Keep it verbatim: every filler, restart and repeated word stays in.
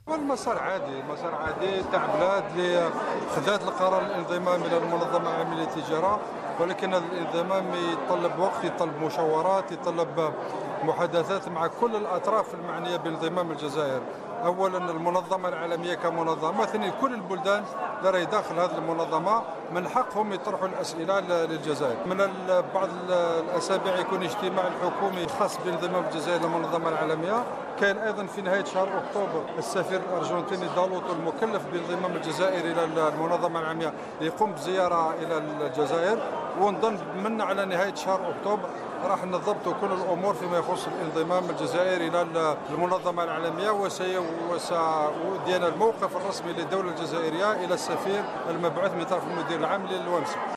المسار عادي، مسار عادي تاع بلاد اللي خذات القرار الانضمام الى المنظمه العالميه للتجاره، ولكن هذا الانضمام يتطلب وقت، يتطلب مشاورات، يتطلب محادثات مع كل الاطراف المعنيه بانضمام الجزائر. اولا المنظمه العالميه كمنظمه، ثانيا كل البلدان اللي راهي داخل هذه المنظمه من حقهم يطرحوا الاسئله للجزائر. من بعض الاسابيع يكون اجتماع الحكومي خاص بانضمام الجزائر للمنظمه العالميه. كان ايضا في نهايه شهر اكتوبر السفير الارجنتيني دالوتو المكلف بانضمام الجزائر الى المنظمه العالميه يقوم بزياره الى الجزائر، ونظن من على نهايه شهر اكتوبر راح نضبط كل الامور فيما يخص الانضمام الجزائر الى المنظمه العالميه، وسيدينا الموقف الرسمي للدوله الجزائريه الى السفير المبعوث من طرف المدير العام للونسه.